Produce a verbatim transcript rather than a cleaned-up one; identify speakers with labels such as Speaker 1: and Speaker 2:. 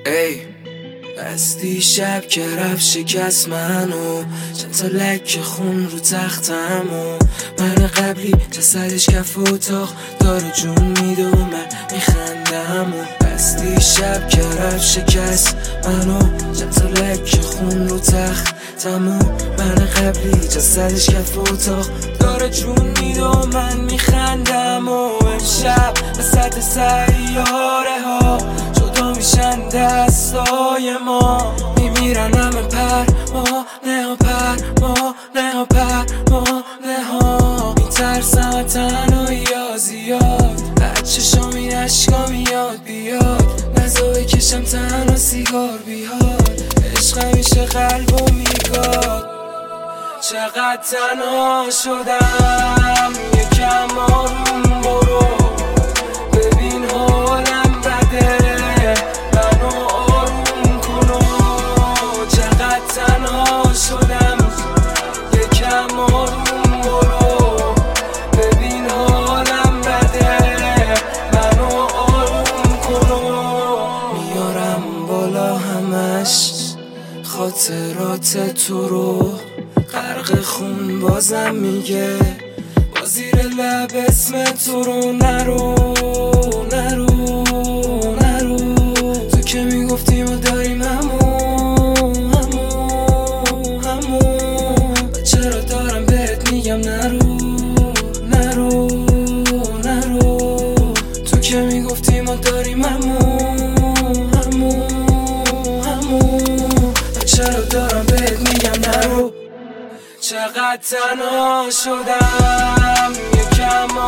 Speaker 1: ای از دیشب که رفت شکست منو، چند تا لک خون رو تختمو. من قبلی جسدش کف اتاق داره جون میده و من میخندم. و از دیشب که رفت شکست منو، چند تا لک خون رو تختمو. من قبلی جسدش کف اتاق داره جون میده و من میخندم. و امشب وسط سیاره ها جدا میشن دستای ما، میمیرن همه پروانه ها پروانه ها پروانه ها. میترسم تنهایی ها زیاد، از چشامی اشکا میاد بیاد، نزا بکشم تنها سیگار بیاد. عشق همیشه قلبو میگاد، چقدر تنها شدم یکم آروم برو، ببین حالم بده منو آروم کنو. چقدر تنها شدم یکم آروم برو، ببین حالم بده منو آروم کنو. میارم بالا همش خاطرات تو رو، غرق خون بازم میگه با زیر لب اسم تو رو نرو نرو نرو. تو که میگفتی ما داریم همون همون همون، چرا دارم بهت میگم نرو نرو نرو. تو که میگفتی ما داریم همون همون همون، چرا دارم بهت میگم نرو. چقدر تنها شدم یکم